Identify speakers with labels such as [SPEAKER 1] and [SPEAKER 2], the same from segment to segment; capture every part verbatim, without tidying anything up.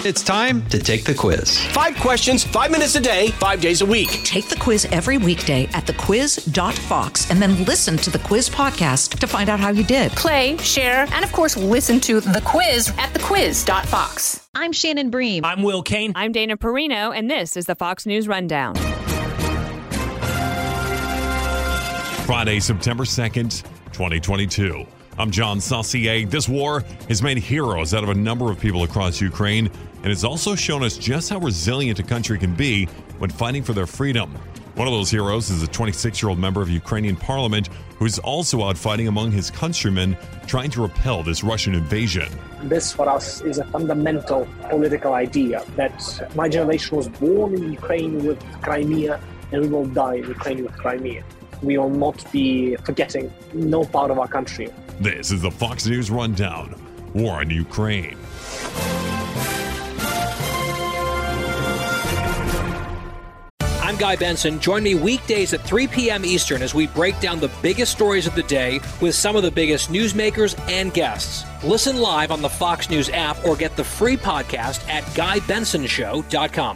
[SPEAKER 1] It's time to take the quiz.
[SPEAKER 2] Five questions, five minutes a day, five days a week.
[SPEAKER 3] Take the quiz every weekday at the quiz dot fox and then listen to the quiz podcast to find out how you did.
[SPEAKER 4] Play, share, and of course, listen to the quiz at the quiz dot fox.
[SPEAKER 5] I'm Shannon Bream.
[SPEAKER 6] I'm Will Kane.
[SPEAKER 7] I'm Dana Perino, and this is the Fox News Rundown.
[SPEAKER 8] Friday, September second, twenty twenty-two. I'm John Saucier. This war has made heroes out of a number of people across Ukraine, and it's also shown us just how resilient a country can be when fighting for their freedom. One of those heroes is a twenty-six-year-old member of Ukrainian parliament who is also out fighting among his countrymen, trying to repel this Russian invasion.
[SPEAKER 9] This, for us, is a fundamental political idea that my generation was born in Ukraine with Crimea, and we will die in Ukraine with Crimea. We will not be forgetting no part of our country.
[SPEAKER 8] This is the Fox News Rundown. War in Ukraine.
[SPEAKER 10] I'm Guy Benson. Join me weekdays at three p.m. Eastern as we break down the biggest stories of the day with some of the biggest newsmakers and guests. Listen live on the Fox News app or get the free podcast at guy benson show dot com.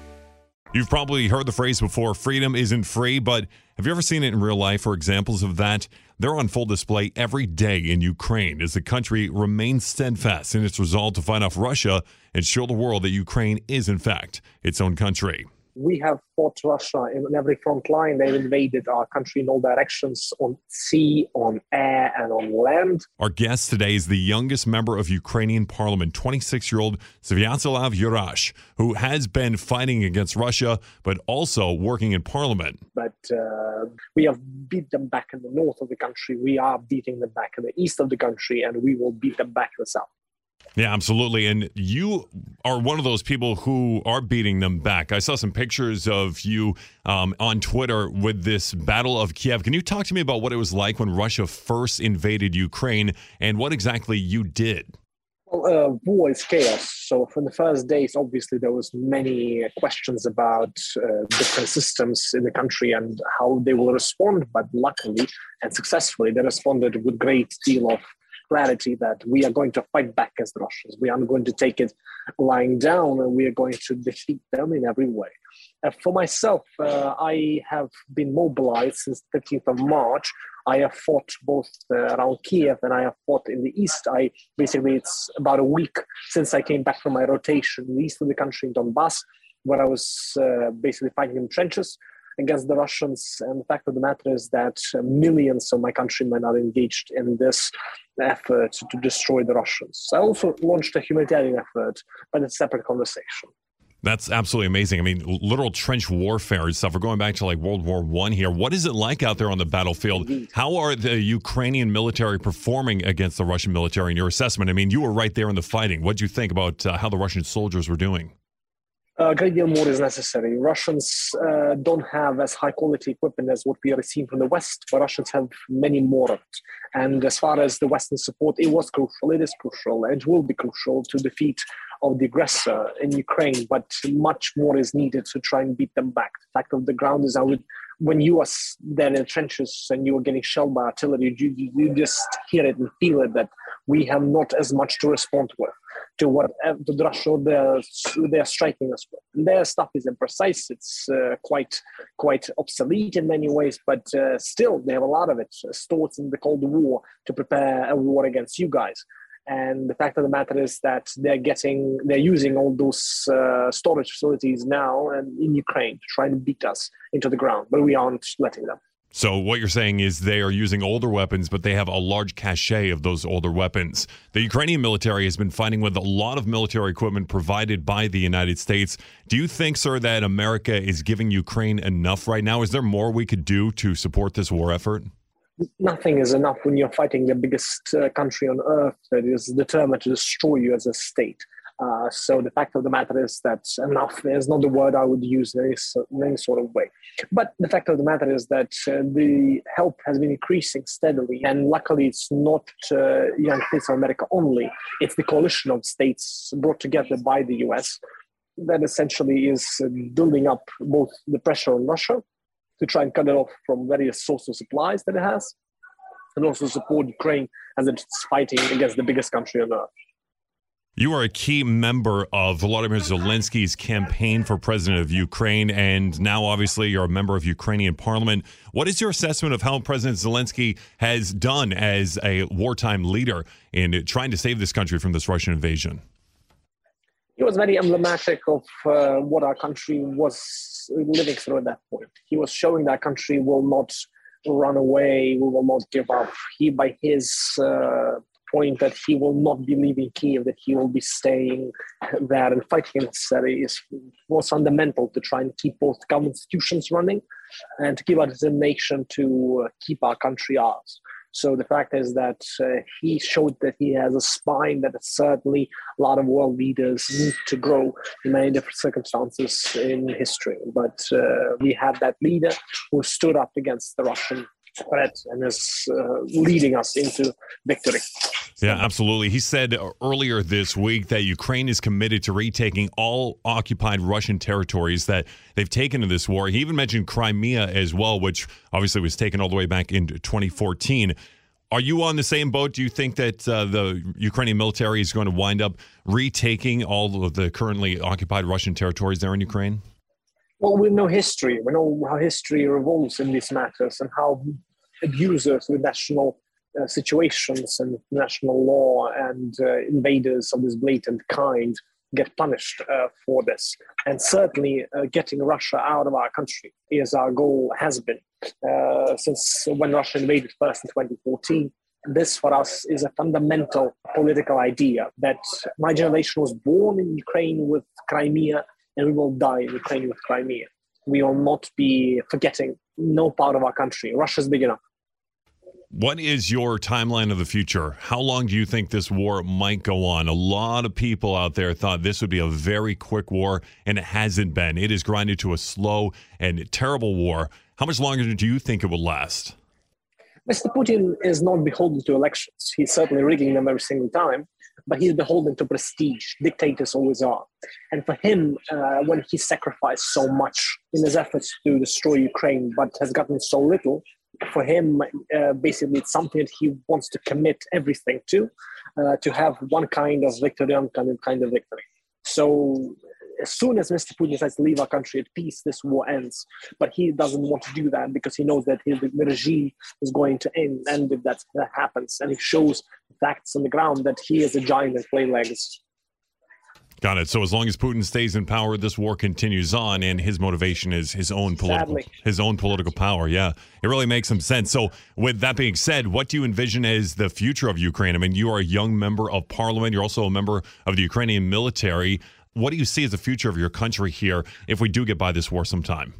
[SPEAKER 8] You've probably heard the phrase before, freedom isn't free, but have you ever seen it in real life or examples of that? They're on full display every day in Ukraine as the country remains steadfast in its resolve to fight off Russia and show the world that Ukraine is, in fact, its own country.
[SPEAKER 9] We have fought Russia in every front line. They've invaded our country in all directions, on sea, on air, and on land.
[SPEAKER 8] Our guest today is the youngest member of Ukrainian parliament, twenty-six-year-old Sviatoslav Yurash, who has been fighting against Russia, but also working in parliament.
[SPEAKER 9] But uh, we have beat them back in the north of the country. We are beating them back in the east of the country, and we will beat them back in the south.
[SPEAKER 8] Yeah, absolutely. And you are one of those people who are beating them back. I saw some pictures of you um, on Twitter with this Battle of Kiev. Can you talk to me about what it was like when Russia first invaded Ukraine and what exactly you did?
[SPEAKER 9] Well, uh, war is chaos. So from the first days, obviously, there was many questions about uh, different systems in the country and how they will respond. But luckily and successfully, they responded with great deal of clarity that we are going to fight back against the Russians. We aren't going to take it lying down, and we are going to defeat them in every way. Uh, for myself, uh, I have been mobilized since the fifteenth of March. I have fought both uh, around Kiev and I have fought in the east. I basically, it's about a week since I came back from my rotation in the east of the country in Donbass, where I was uh, basically fighting in trenches against the Russians. And the fact of the matter is that millions of my countrymen are engaged in this effort to destroy the Russians. I also launched a humanitarian effort, but it's a separate conversation.
[SPEAKER 8] That's absolutely amazing. I mean, literal trench warfare and stuff. We're going back to like World War One here. What is it like out there on the battlefield? Indeed. How are the Ukrainian military performing against the Russian military in your assessment? I mean, you were right there in the fighting. What do you think about uh, how the Russian soldiers were doing?
[SPEAKER 9] A great deal more is necessary. Russians uh, don't have as high quality equipment as what we are seeing from the West, but Russians have many more of it. And as far as the Western support, it was crucial, it is crucial, and it will be crucial to defeat of the aggressor in Ukraine, but much more is needed to try and beat them back. The fact of the ground is, I would, when you are there in the trenches and you are getting shelled by artillery, you, you just hear it and feel it that we have not as much to respond with to what to the Russia they're, they're striking us with. And their stuff is imprecise. It's uh, quite quite obsolete in many ways, but uh, still they have a lot of it uh, stored in the Cold War to prepare a war against you guys. And the fact of the matter is that they're getting, they're using all those uh, storage facilities now and in Ukraine to try and beat us into the ground, but we aren't letting them.
[SPEAKER 8] So what you're saying is they are using older weapons, but they have a large cache of those older weapons. The Ukrainian military has been fighting with a lot of military equipment provided by the United States. Do you think, sir, that America is giving Ukraine enough right now? Is there more we could do to support this war effort?
[SPEAKER 9] Nothing is enough when you're fighting the biggest uh, country on earth that is determined to destroy you as a state. Uh, so the fact of the matter is that enough is not the word I would use in any, in any sort of way. But the fact of the matter is that uh, the help has been increasing steadily. And luckily, it's not uh, United States of America only. It's the coalition of states brought together by the U S that essentially is uh, building up both the pressure on Russia to try and cut it off from various sources of supplies that it has, and also support Ukraine as it's fighting against the biggest country on earth.
[SPEAKER 8] You are a key member of Volodymyr Zelensky's campaign for president of Ukraine, and now obviously you're a member of Ukrainian parliament. What is your assessment of how President Zelensky has done as a wartime leader in trying to save this country from this Russian invasion?
[SPEAKER 9] He was very emblematic of uh, what our country was living through at that point. He was showing that our country will not run away, we will not give up. He, by his uh, point that he will not be leaving Kyiv, that he will be staying there and fighting if necessary, is was fundamental to try and keep both government institutions running and to give us a nation to uh, keep our country ours. So the fact is that uh, he showed that he has a spine that certainly a lot of world leaders need to grow in many different circumstances in history. But uh, we had that leader who stood up against the Russian threat and is uh, leading us into victory.
[SPEAKER 8] Yeah, absolutely. He said earlier this week that Ukraine is committed to retaking all occupied Russian territories that they've taken in this war. He even mentioned Crimea as well, which obviously was taken all the way back in twenty fourteen. Are you on the same boat? Do you think that uh, the Ukrainian military is going to wind up retaking all of the currently occupied Russian territories there in Ukraine?
[SPEAKER 9] Well, we know history. We know how history revolves in these matters and how abusers with national uh, situations and national law and uh, invaders of this blatant kind get punished uh, for this. And certainly uh, getting Russia out of our country is our goal, has been, uh, since when Russia invaded first in twenty fourteen. This for us is a fundamental political idea that my generation was born in Ukraine with Crimea, and we will die in Ukraine with Crimea. We will not be forgetting no part of our country. Russia's big enough.
[SPEAKER 8] What is your timeline of the future? How long do you think this war might go on? A lot of people out there thought this would be a very quick war, and it hasn't been. It has grinded to a slow and terrible war. How much longer do you think it will last?
[SPEAKER 9] Mister Putin is not beholden to elections. He's certainly rigging them every single time, but he's beholden to prestige. Dictators always are. And for him, uh, when he sacrificed so much in his efforts to destroy Ukraine, but has gotten so little, for him, uh, basically it's something that he wants to commit everything to, uh, to have one kind of victory, one kind of, kind of victory. So as soon as Mister Putin decides to leave our country at peace, this war ends. But he doesn't want to do that because he knows that his, the regime is going to end, end if that's, that happens. And he shows facts on the ground that he is a giant in clay legs.
[SPEAKER 8] Got it. So as long as Putin stays in power, this war continues on, and his motivation is his own political,
[SPEAKER 9] Sadly.
[SPEAKER 8] his own political power. Yeah, it really makes some sense. So with that being said, what do you envision as the future of Ukraine? I mean, you are a young member of parliament. You're also a member of the Ukrainian military. What do you see as the future of your country here if we do get by this war sometime?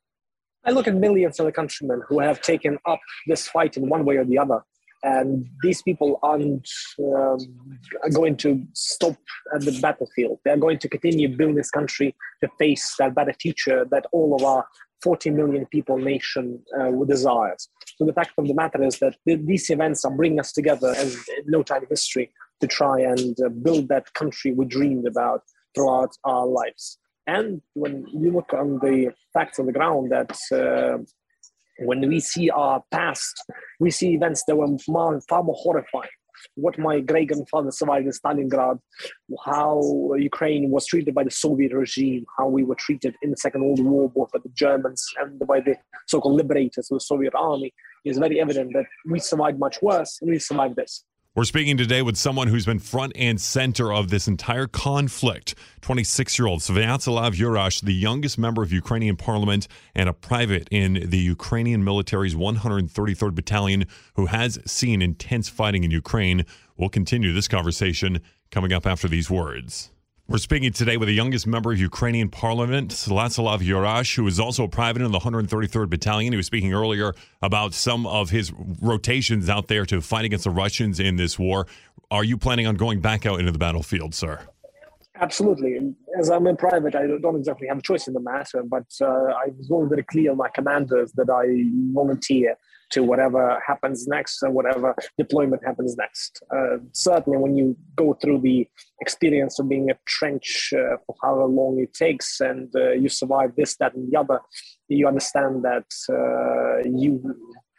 [SPEAKER 9] I look at millions of countrymen who have taken up this fight in one way or the other. And these people aren't um, going to stop at the battlefield. They're going to continue building this country to face that better future that all of our forty million people nation uh, desires. So the fact of the matter is that th- these events are bringing us together as in no time in history to try and uh, build that country we dreamed about throughout our lives. And when you look on the facts on the ground that uh, when we see our past, we see events that were far, far more horrifying. What my great-grandfather survived in Stalingrad, how Ukraine was treated by the Soviet regime, how we were treated in the Second World War, both by the Germans and by the so-called liberators of the Soviet army, is very evident that we survived much worse, and we survived this.
[SPEAKER 8] We're speaking today with someone who's been front and center of this entire conflict. twenty-six-year-old Sviatoslav Yurash, the youngest member of Ukrainian parliament and a private in the Ukrainian military's one hundred thirty-third Battalion, who has seen intense fighting in Ukraine. We'll continue this conversation coming up after these words. We're speaking today with the youngest member of Ukrainian parliament, Sviatoslav Yurash, who is also a private in the one hundred thirty-third Battalion. He was speaking earlier about some of his rotations out there to fight against the Russians in this war. Are you planning on going back out into the battlefield, sir?
[SPEAKER 9] Absolutely. As I'm in private, I don't exactly have a choice in the matter, but uh, I was always very clear on my commanders that I volunteer to whatever happens next and whatever deployment happens next. Uh, certainly when you go through the experience of being a trench uh, for however long it takes and uh, you survive this, that, and the other, you understand that uh, you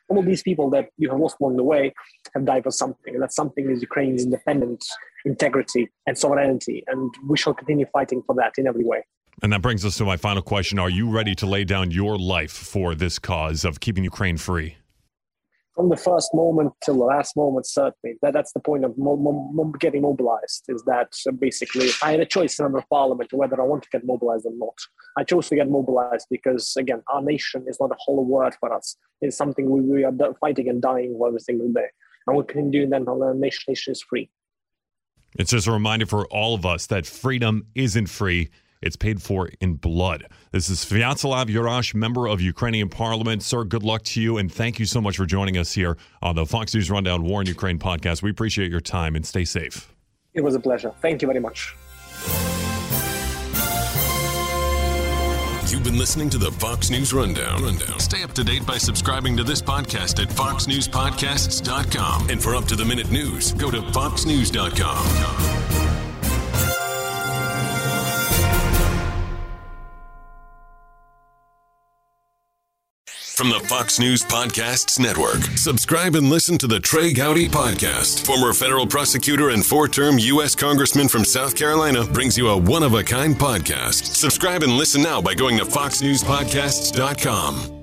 [SPEAKER 9] All of these people that you have lost along the way have died for something. And that something is Ukraine's independence, integrity, and sovereignty. And we shall continue fighting for that in every way.
[SPEAKER 8] And that brings us to my final question. Are you ready to lay down your life for this cause of keeping Ukraine free?
[SPEAKER 9] From the first moment till the last moment, certainly. That, that's the point of mo- mo- getting mobilized, is that uh, basically I had a choice in under Parliament whether I want to get mobilized or not. I chose to get mobilized because, again, our nation is not a hollow word for us. It's something we, we are fighting and dying for every single day. And we'll continue doing that until the nation, nation is free.
[SPEAKER 8] It's just a reminder for all of us that freedom isn't free. It's paid for in blood. This is Vyacheslav Yarash, member of Ukrainian Parliament. Sir, good luck to you, and thank you so much for joining us here on the Fox News Rundown War in Ukraine podcast. We appreciate your time, and stay safe.
[SPEAKER 9] It was a pleasure. Thank you very much.
[SPEAKER 5] You've been listening to the Fox News Rundown. Rundown. Stay up to date by subscribing to this podcast at fox news podcasts dot com. And for up-to-the-minute news, go to fox news dot com. From the Fox News Podcasts Network. Subscribe and listen to the Trey Gowdy Podcast. Former federal prosecutor and four-term U S Congressman from South Carolina brings you a one-of-a-kind podcast. Subscribe and listen now by going to fox news podcasts dot com.